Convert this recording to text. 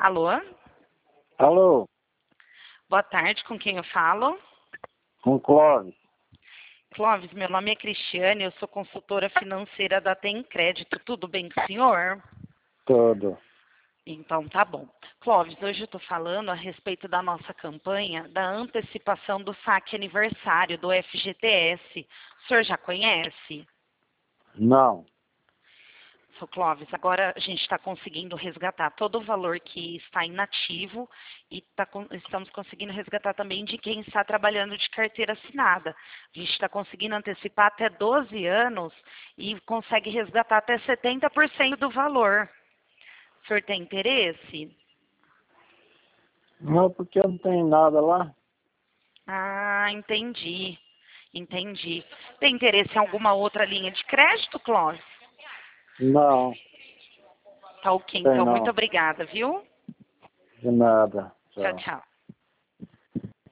Alô? Alô, Boa tarde, com quem eu falo? com Clóvis. Clóvis, meu nome é Cristiane, eu sou consultora financeira da Tem Crédito. Tudo bem com o senhor? Tudo. Então tá bom. Clóvis, hoje eu estou falando a respeito da nossa campanha da antecipação do saque aniversário do FGTS. O senhor já conhece? Não. Sou Clóvis, agora a gente está conseguindo resgatar todo o valor que está inativo e estamos conseguindo resgatar também de quem está trabalhando de carteira assinada. A gente está conseguindo antecipar até 12 anos e consegue resgatar até 70% do valor. O senhor tem interesse? Não, porque eu não tenho nada lá. Ah, entendi. Entendi. Tem interesse em alguma outra linha de crédito, Clóvis? Não, Tá ok, tem então. Muito não. obrigada, viu? De nada. Tchau, Tchau. tchau.